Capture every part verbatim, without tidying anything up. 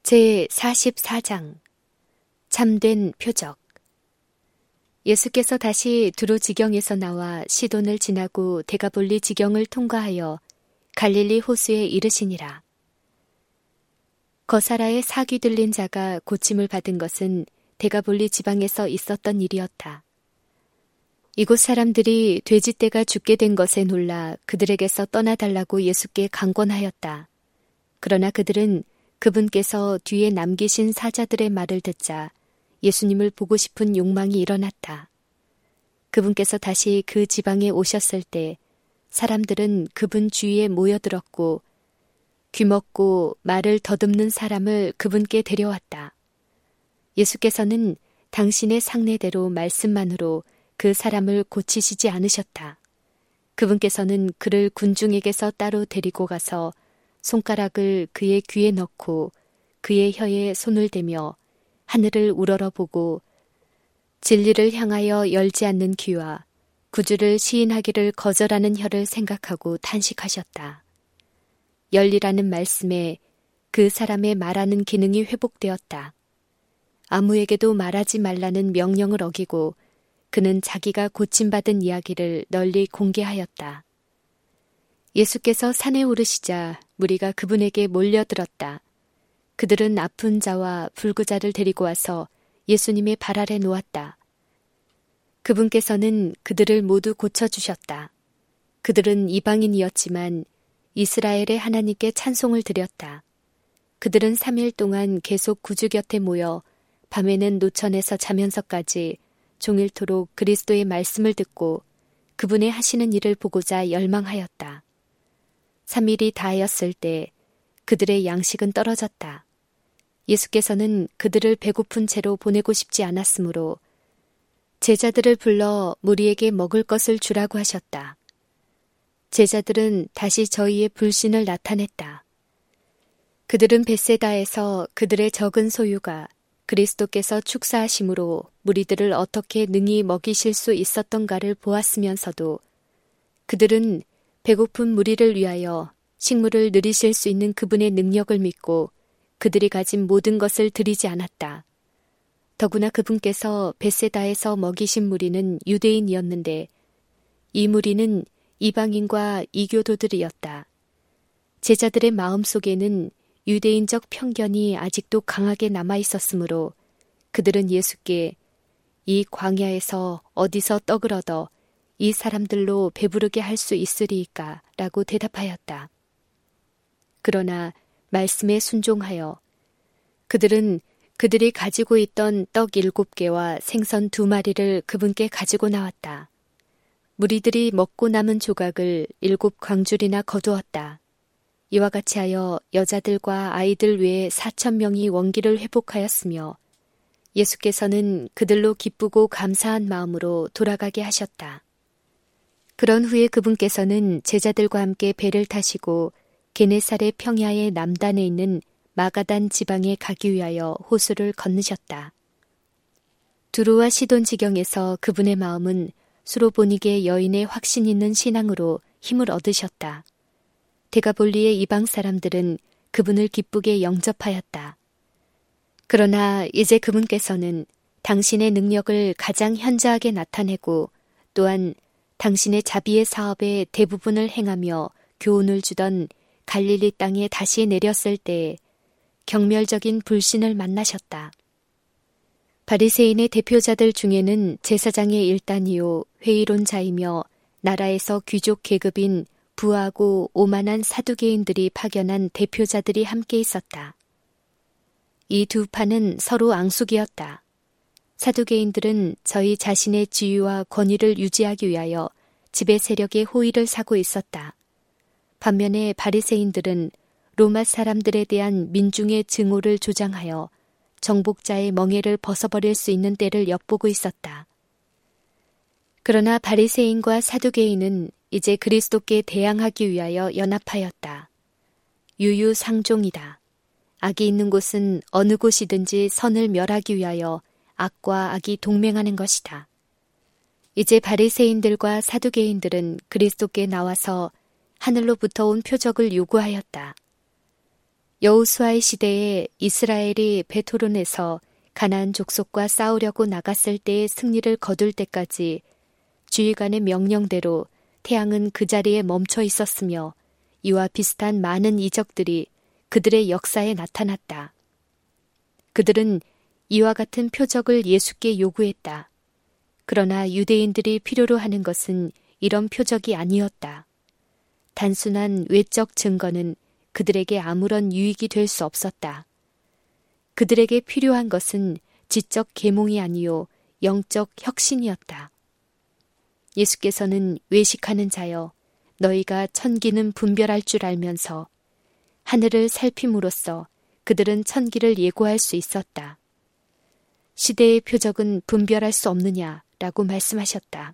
제사십사 장 참된 표적. 예수께서 다시 두로 지경에서 나와 시돈을 지나고 데가볼리 지경을 통과하여 갈릴리 호수에 이르시니라. 거사라에 사귀 들린 자가 고침을 받은 것은 데가볼리 지방에서 있었던 일이었다. 이곳 사람들이 돼지떼가 죽게 된 것에 놀라 그들에게서 떠나달라고 예수께 강권하였다. 그러나 그들은 그분께서 뒤에 남기신 사자들의 말을 듣자 예수님을 보고 싶은 욕망이 일어났다. 그분께서 다시 그 지방에 오셨을 때 사람들은 그분 주위에 모여들었고 귀먹고 말을 더듬는 사람을 그분께 데려왔다. 예수께서는 당신의 상례대로 말씀만으로 그 사람을 고치시지 않으셨다. 그분께서는 그를 군중에게서 따로 데리고 가서 손가락을 그의 귀에 넣고 그의 혀에 손을 대며 하늘을 우러러보고 진리를 향하여 열지 않는 귀와 구주를 시인하기를 거절하는 혀를 생각하고 탄식하셨다. 열리라는 말씀에 그 사람의 말하는 기능이 회복되었다. 아무에게도 말하지 말라는 명령을 어기고 그는 자기가 고침받은 이야기를 널리 공개하였다. 예수께서 산에 오르시자 무리가 그분에게 몰려들었다. 그들은 아픈 자와 불구자를 데리고 와서 예수님의 발 아래 놓았다. 그분께서는 그들을 모두 고쳐주셨다. 그들은 이방인이었지만 이스라엘의 하나님께 찬송을 드렸다. 그들은 삼 일 동안 계속 구주 곁에 모여 밤에는 노천에서 자면서까지 종일토록 그리스도의 말씀을 듣고 그분의 하시는 일을 보고자 열망하였다. 삼 일이 다하였을 때 그들의 양식은 떨어졌다. 예수께서는 그들을 배고픈 채로 보내고 싶지 않았으므로 제자들을 불러 무리에게 먹을 것을 주라고 하셨다. 제자들은 다시 저희의 불신을 나타냈다. 그들은 벳세다에서 그들의 적은 소유가 그리스도께서 축사하심으로 무리들을 어떻게 능히 먹이실 수 있었던가를 보았으면서도 그들은 배고픈 무리를 위하여 식물을 누리실 수 있는 그분의 능력을 믿고 그들이 가진 모든 것을 드리지 않았다. 더구나 그분께서 벳세다에서 먹이신 무리는 유대인이었는데 이 무리는 이방인과 이교도들이었다. 제자들의 마음속에는 유대인적 편견이 아직도 강하게 남아있었으므로 그들은 예수께 이 광야에서 어디서 떡을 얻어 이 사람들로 배부르게 할 수 있으리이까 라고 대답하였다. 그러나 말씀에 순종하여 그들은 그들이 가지고 있던 떡 일곱 개와 생선 두 마리를 그분께 가지고 나왔다. 무리들이 먹고 남은 조각을 일곱 광줄이나 거두었다. 이와 같이 하여 여자들과 아이들 외에 사천 명이 원기를 회복하였으며 예수께서는 그들로 기쁘고 감사한 마음으로 돌아가게 하셨다. 그런 후에 그분께서는 제자들과 함께 배를 타시고 게네사렛 평야의 남단에 있는 마가단 지방에 가기 위하여 호수를 건너셨다. 두로와 시돈 지경에서 그분의 마음은 수로보니게 여인의 확신 있는 신앙으로 힘을 얻으셨다. 데가볼리의 이방 사람들은 그분을 기쁘게 영접하였다. 그러나 이제 그분께서는 당신의 능력을 가장 현저하게 나타내고 또한 당신의 자비의 사업의 대부분을 행하며 교훈을 주던 갈릴리 땅에 다시 내렸을 때에 경멸적인 불신을 만나셨다. 바리새인의 대표자들 중에는 제사장의 일단이요 회의론 자이며 나라에서 귀족 계급인 부하고 오만한 사두개인들이 파견한 대표자들이 함께 있었다. 이 두 파는 서로 앙숙이었다. 사두개인들은 저희 자신의 지위와 권위를 유지하기 위하여 지배 세력의 호의를 사고 있었다. 반면에 바리새인들은 로마 사람들에 대한 민중의 증오를 조장하여 정복자의 멍에를 벗어버릴 수 있는 때를 엿보고 있었다. 그러나 바리새인과 사두개인은 이제 그리스도께 대항하기 위하여 연합하였다. 유유상종이다. 악이 있는 곳은 어느 곳이든지 선을 멸하기 위하여 악과 악이 동맹하는 것이다. 이제 바리새인들과 사두개인들은 그리스도께 나와서 하늘로부터 온 표적을 요구하였다. 여호수아의 시대에 이스라엘이 베토론에서 가나안 족속과 싸우려고 나갔을 때의 승리를 거둘 때까지 주의관의 명령대로 태양은 그 자리에 멈춰 있었으며 이와 비슷한 많은 이적들이 그들의 역사에 나타났다. 그들은 이와 같은 표적을 예수께 요구했다. 그러나 유대인들이 필요로 하는 것은 이런 표적이 아니었다. 단순한 외적 증거는 그들에게 아무런 유익이 될 수 없었다. 그들에게 필요한 것은 지적 계몽이 아니요 영적 혁신이었다. 예수께서는 외식하는 자여 너희가 천기는 분별할 줄 알면서 하늘을 살핌으로써 그들은 천기를 예고할 수 있었다. 시대의 표적은 분별할 수 없느냐라고 말씀하셨다.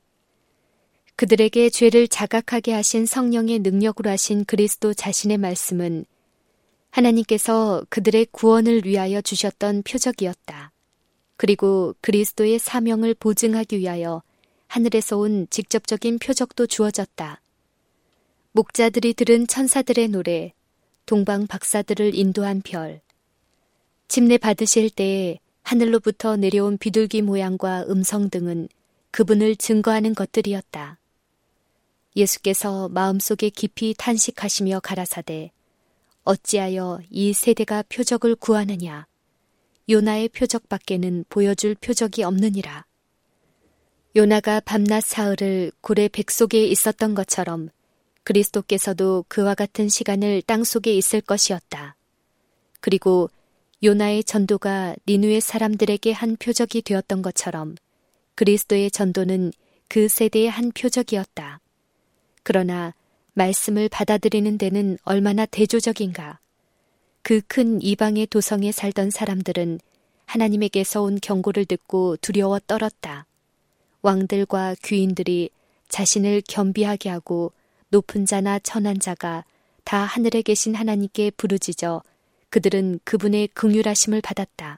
그들에게 죄를 자각하게 하신 성령의 능력으로 하신 그리스도 자신의 말씀은 하나님께서 그들의 구원을 위하여 주셨던 표적이었다. 그리고 그리스도의 사명을 보증하기 위하여 하늘에서 온 직접적인 표적도 주어졌다. 목자들이 들은 천사들의 노래, 동방 박사들을 인도한 별, 침례 받으실 때에 하늘로부터 내려온 비둘기 모양과 음성 등은 그분을 증거하는 것들이었다. 예수께서 마음속에 깊이 탄식하시며 가라사대 어찌하여 이 세대가 표적을 구하느냐. 요나의 표적밖에는 보여줄 표적이 없느니라. 요나가 밤낮 사흘을 고래 뱃속에 있었던 것처럼 그리스도께서도 그와 같은 시간을 땅속에 있을 것이었다. 그리고 요나의 전도가 니느웨 사람들에게 한 표적이 되었던 것처럼 그리스도의 전도는 그 세대의 한 표적이었다. 그러나 말씀을 받아들이는 데는 얼마나 대조적인가. 그 큰 이방의 도성에 살던 사람들은 하나님에게서 온 경고를 듣고 두려워 떨었다. 왕들과 귀인들이 자신을 겸비하게 하고 높은 자나 천한 자가 다 하늘에 계신 하나님께 부르짖어 그들은 그분의 긍휼하심을 받았다.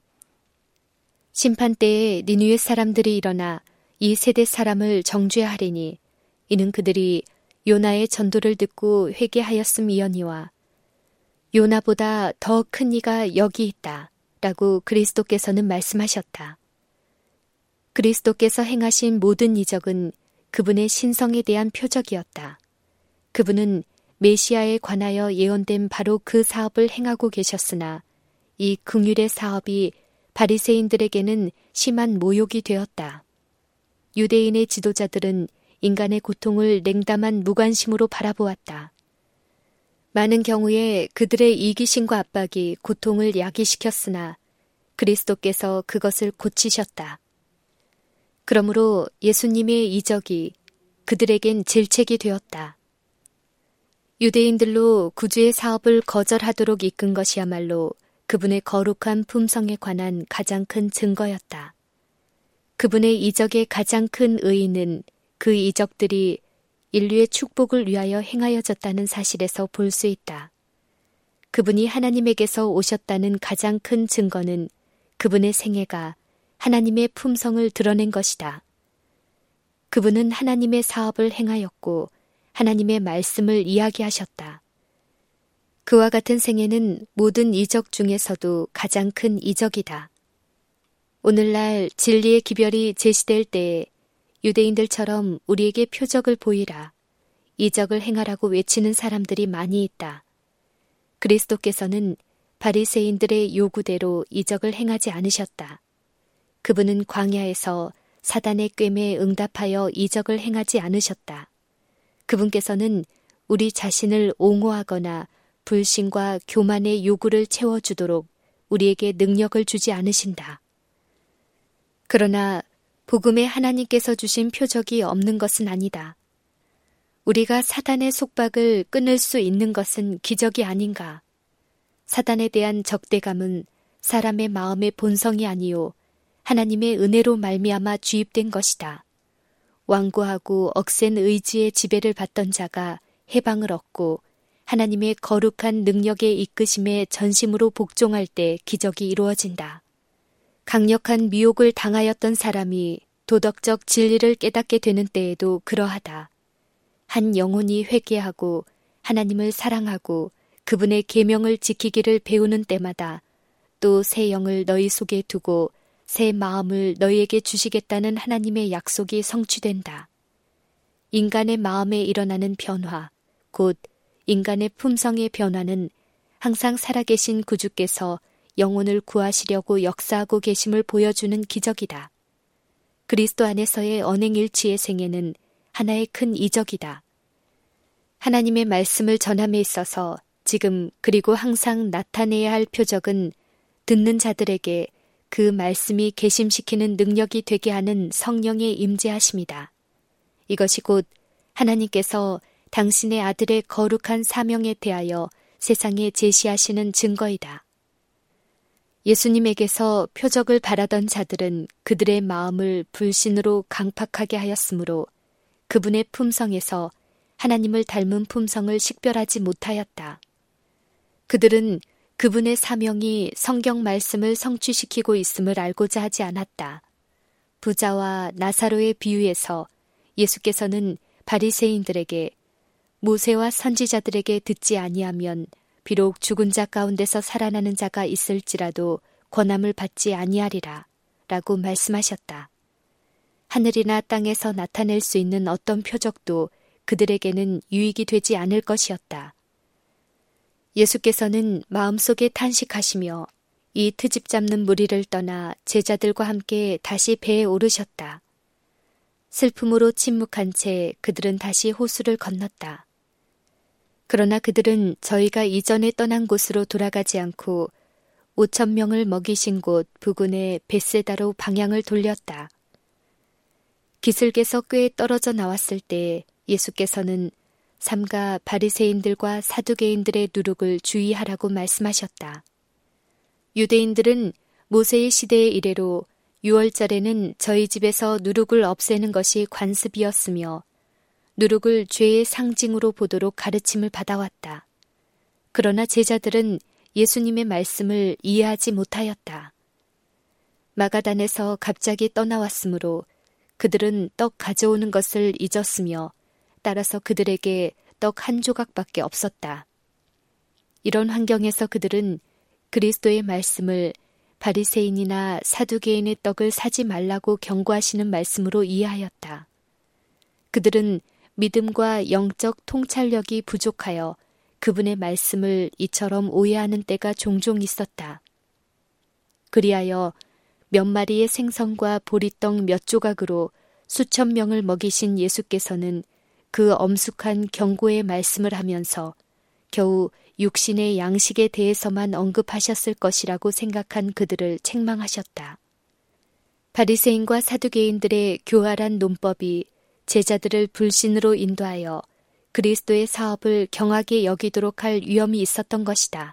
심판때에 니느웨 사람들이 일어나 이 세대 사람을 정죄하리니 이는 그들이 요나의 전도를 듣고 회개하였음이언니와 요나보다 더 큰 이가 여기 있다 라고 그리스도께서는 말씀하셨다. 그리스도께서 행하신 모든 이적은 그분의 신성에 대한 표적이었다. 그분은 메시아에 관하여 예언된 바로 그 사업을 행하고 계셨으나 이 긍휼의 사업이 바리새인들에게는 심한 모욕이 되었다. 유대인의 지도자들은 인간의 고통을 냉담한 무관심으로 바라보았다. 많은 경우에 그들의 이기심과 압박이 고통을 야기시켰으나 그리스도께서 그것을 고치셨다. 그러므로 예수님의 이적이 그들에겐 질책이 되었다. 유대인들로 구주의 사업을 거절하도록 이끈 것이야말로 그분의 거룩한 품성에 관한 가장 큰 증거였다. 그분의 이적의 가장 큰 의의는 그 이적들이 인류의 축복을 위하여 행하여졌다는 사실에서 볼 수 있다. 그분이 하나님에게서 오셨다는 가장 큰 증거는 그분의 생애가 하나님의 품성을 드러낸 것이다. 그분은 하나님의 사업을 행하였고 하나님의 말씀을 이야기하셨다. 그와 같은 생애는 모든 이적 중에서도 가장 큰 이적이다. 오늘날 진리의 기별이 제시될 때에 유대인들처럼 우리에게 표적을 보이라, 이적을 행하라고 외치는 사람들이 많이 있다. 그리스도께서는 바리새인들의 요구대로 이적을 행하지 않으셨다. 그분은 광야에서 사단의 꾀에 응답하여 이적을 행하지 않으셨다. 그분께서는 우리 자신을 옹호하거나 불신과 교만의 요구를 채워주도록 우리에게 능력을 주지 않으신다. 그러나 복음에 하나님께서 주신 표적이 없는 것은 아니다. 우리가 사단의 속박을 끊을 수 있는 것은 기적이 아닌가. 사단에 대한 적대감은 사람의 마음의 본성이 아니요 하나님의 은혜로 말미암아 주입된 것이다. 완고하고 억센 의지의 지배를 받던 자가 해방을 얻고 하나님의 거룩한 능력의 이끄심에 전심으로 복종할 때 기적이 이루어진다. 강력한 미혹을 당하였던 사람이 도덕적 진리를 깨닫게 되는 때에도 그러하다. 한 영혼이 회개하고 하나님을 사랑하고 그분의 계명을 지키기를 배우는 때마다 또 새 영을 너희 속에 두고 새 마음을 너희에게 주시겠다는 하나님의 약속이 성취된다. 인간의 마음에 일어나는 변화, 곧 인간의 품성의 변화는 항상 살아계신 구주께서 영혼을 구하시려고 역사하고 계심을 보여주는 기적이다. 그리스도 안에서의 언행일치의 생애는 하나의 큰 이적이다. 하나님의 말씀을 전함에 있어서 지금 그리고 항상 나타내야 할 표적은 듣는 자들에게 그 말씀이 계심시키는 능력이 되게 하는 성령의 임재하심이다. 이것이 곧 하나님께서 당신의 아들의 거룩한 사명에 대하여 세상에 제시하시는 증거이다. 예수님에게서 표적을 바라던 자들은 그들의 마음을 불신으로 강팍하게 하였으므로 그분의 품성에서 하나님을 닮은 품성을 식별하지 못하였다. 그들은 그분의 사명이 성경 말씀을 성취시키고 있음을 알고자 하지 않았다. 부자와 나사로의 비유에서 예수께서는 바리새인들에게 모세와 선지자들에게 듣지 아니하면 비록 죽은 자 가운데서 살아나는 자가 있을지라도 권함을 받지 아니하리라 라고 말씀하셨다. 하늘이나 땅에서 나타낼 수 있는 어떤 표적도 그들에게는 유익이 되지 않을 것이었다. 예수께서는 마음속에 탄식하시며 이 트집 잡는 무리를 떠나 제자들과 함께 다시 배에 오르셨다. 슬픔으로 침묵한 채 그들은 다시 호수를 건넜다. 그러나 그들은 저희가 이전에 떠난 곳으로 돌아가지 않고 오천 명을 먹이신 곳 부근의 벳세다로 방향을 돌렸다. 기슭에서 꽤 떨어져 나왔을 때 예수께서는 삼가 바리새인들과 사두개인들의 누룩을 주의하라고 말씀하셨다. 유대인들은 모세의 시대의 이래로 유월절에는 저희 집에서 누룩을 없애는 것이 관습이었으며 누룩을 죄의 상징으로 보도록 가르침을 받아왔다. 그러나 제자들은 예수님의 말씀을 이해하지 못하였다. 마가단에서 갑자기 떠나왔으므로 그들은 떡 가져오는 것을 잊었으며 따라서 그들에게 떡 한 조각밖에 없었다. 이런 환경에서 그들은 그리스도의 말씀을 바리새인이나 사두개인의 떡을 사지 말라고 경고하시는 말씀으로 이해하였다. 그들은 믿음과 영적 통찰력이 부족하여 그분의 말씀을 이처럼 오해하는 때가 종종 있었다. 그리하여 몇 마리의 생선과 보리떡 몇 조각으로 수천 명을 먹이신 예수께서는 그 엄숙한 경고의 말씀을 하면서 겨우 육신의 양식에 대해서만 언급하셨을 것이라고 생각한 그들을 책망하셨다. 바리새인과 사두개인들의 교활한 논법이 제자들을 불신으로 인도하여 그리스도의 사업을 경하게 여기도록 할 위험이 있었던 것이다.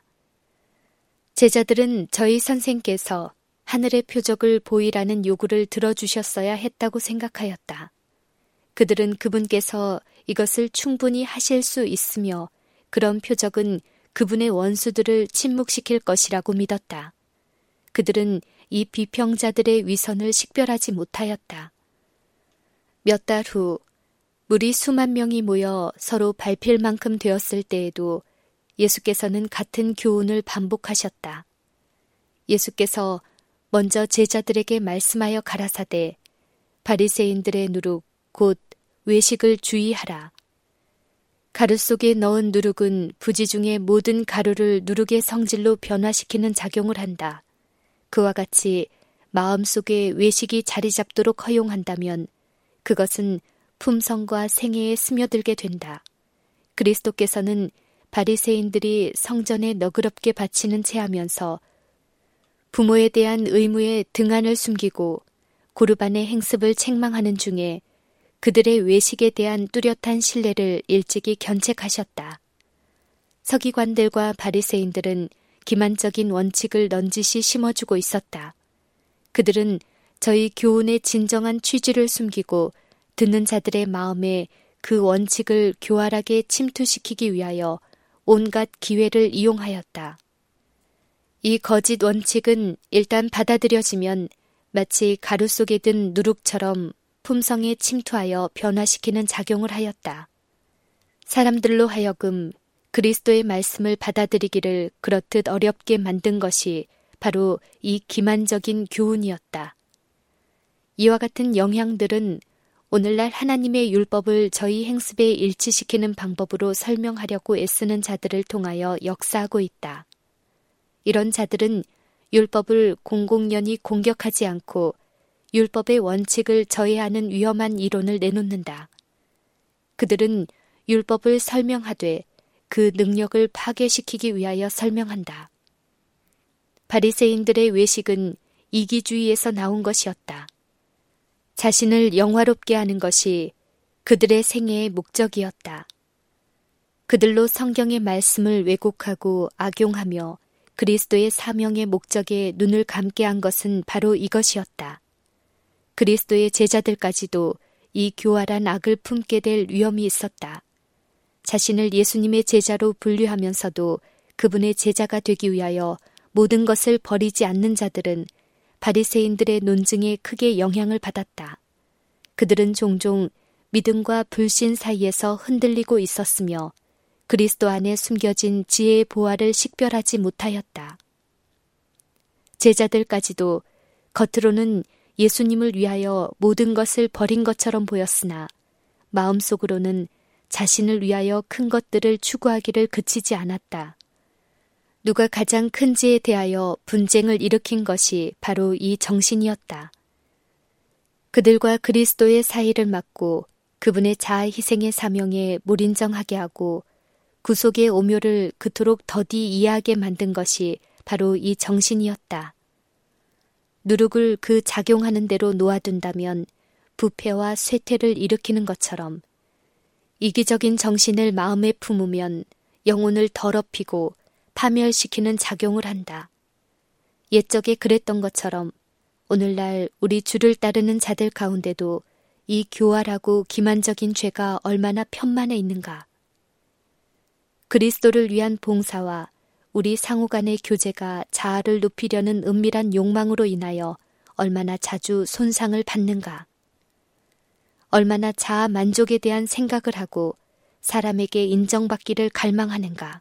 제자들은 저희 선생께서 하늘의 표적을 보이라는 요구를 들어주셨어야 했다고 생각하였다. 그들은 그분께서 이것을 충분히 하실 수 있으며 그런 표적은 그분의 원수들을 침묵시킬 것이라고 믿었다. 그들은 이 비평자들의 위선을 식별하지 못하였다. 몇 달 후 무리 수만 명이 모여 서로 밟힐 만큼 되었을 때에도 예수께서는 같은 교훈을 반복하셨다. 예수께서 먼저 제자들에게 말씀하여 가라사대 바리새인들의 누룩 곧 외식을 주의하라. 가루 속에 넣은 누룩은 부지 중의 모든 가루를 누룩의 성질로 변화시키는 작용을 한다. 그와 같이 마음속에 외식이 자리 잡도록 허용한다면 그것은 품성과 생애에 스며들게 된다. 그리스도께서는 바리새인들이 성전에 너그럽게 바치는 채 하면서 부모에 대한 의무에 등한을 숨기고 고르반의 행습을 책망하는 중에 그들의 외식에 대한 뚜렷한 신뢰를 일찍이 견책하셨다. 서기관들과 바리새인들은 기만적인 원칙을 넌지시 심어주고 있었다. 그들은 저희 교훈의 진정한 취지를 숨기고 듣는 자들의 마음에 그 원칙을 교활하게 침투시키기 위하여 온갖 기회를 이용하였다. 이 거짓 원칙은 일단 받아들여지면 마치 가루 속에 든 누룩처럼 품성에 침투하여 변화시키는 작용을 하였다. 사람들로 하여금 그리스도의 말씀을 받아들이기를 그렇듯 어렵게 만든 것이 바로 이 기만적인 교훈이었다. 이와 같은 영향들은 오늘날 하나님의 율법을 저희 행습에 일치시키는 방법으로 설명하려고 애쓰는 자들을 통하여 역사하고 있다. 이런 자들은 율법을 공공연히 공격하지 않고 율법의 원칙을 저해하는 위험한 이론을 내놓는다. 그들은 율법을 설명하되 그 능력을 파괴시키기 위하여 설명한다. 바리새인들의 외식은 이기주의에서 나온 것이었다. 자신을 영화롭게 하는 것이 그들의 생애의 목적이었다. 그들로 성경의 말씀을 왜곡하고 악용하며 그리스도의 사명의 목적에 눈을 감게 한 것은 바로 이것이었다. 그리스도의 제자들까지도 이 교활한 악을 품게 될 위험이 있었다. 자신을 예수님의 제자로 분류하면서도 그분의 제자가 되기 위하여 모든 것을 버리지 않는 자들은 바리새인들의 논증에 크게 영향을 받았다. 그들은 종종 믿음과 불신 사이에서 흔들리고 있었으며 그리스도 안에 숨겨진 지혜의 보화를 식별하지 못하였다. 제자들까지도 겉으로는 예수님을 위하여 모든 것을 버린 것처럼 보였으나 마음속으로는 자신을 위하여 큰 것들을 추구하기를 그치지 않았다. 누가 가장 큰지에 대하여 분쟁을 일으킨 것이 바로 이 정신이었다. 그들과 그리스도의 사이를 막고 그분의 자아 희생의 사명에 몰인정하게 하고 구속의 오묘를 그토록 더디 이해하게 만든 것이 바로 이 정신이었다. 누룩을 그 작용하는 대로 놓아둔다면 부패와 쇠퇴를 일으키는 것처럼 이기적인 정신을 마음에 품으면 영혼을 더럽히고 파멸시키는 작용을 한다. 옛적에 그랬던 것처럼 오늘날 우리 주를 따르는 자들 가운데도 이 교활하고 기만적인 죄가 얼마나 편만해 있는가. 그리스도를 위한 봉사와 우리 상호간의 교제가 자아를 높이려는 은밀한 욕망으로 인하여 얼마나 자주 손상을 받는가. 얼마나 자아 만족에 대한 생각을 하고 사람에게 인정받기를 갈망하는가.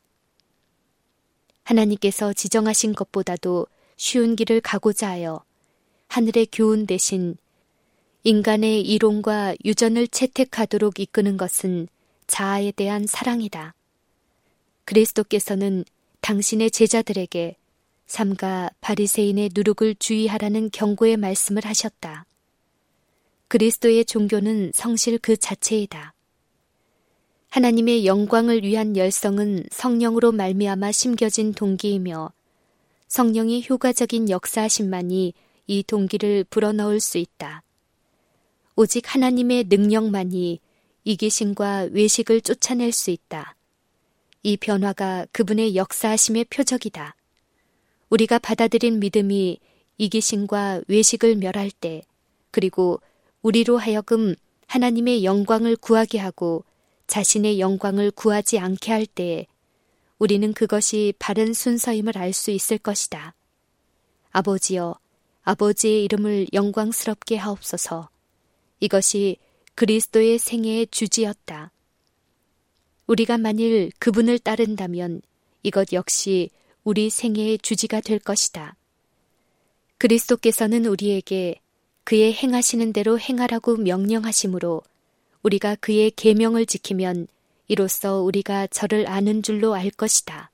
하나님께서 지정하신 것보다도 쉬운 길을 가고자 하여 하늘의 교훈 대신 인간의 이론과 유전을 채택하도록 이끄는 것은 자아에 대한 사랑이다. 그리스도께서는 당신의 제자들에게 삼가 바리새인의 누룩을 주의하라는 경고의 말씀을 하셨다. 그리스도의 종교는 성실 그 자체이다. 하나님의 영광을 위한 열성은 성령으로 말미암아 심겨진 동기이며 성령의 효과적인 역사하심만이 이 동기를 불어넣을 수 있다. 오직 하나님의 능력만이 이기심과 외식을 쫓아낼 수 있다. 이 변화가 그분의 역사하심의 표적이다. 우리가 받아들인 믿음이 이기심과 외식을 멸할 때, 그리고 우리로 하여금 하나님의 영광을 구하게 하고 자신의 영광을 구하지 않게 할 때에 우리는 그것이 바른 순서임을 알 수 있을 것이다. 아버지여, 아버지의 이름을 영광스럽게 하옵소서. 이것이 그리스도의 생애의 주지였다. 우리가 만일 그분을 따른다면 이것 역시 우리 생애의 주지가 될 것이다. 그리스도께서는 우리에게 그의 행하시는 대로 행하라고 명령하시므로 우리가 그의 계명을 지키면 이로써 우리가 저를 아는 줄로 알 것이다.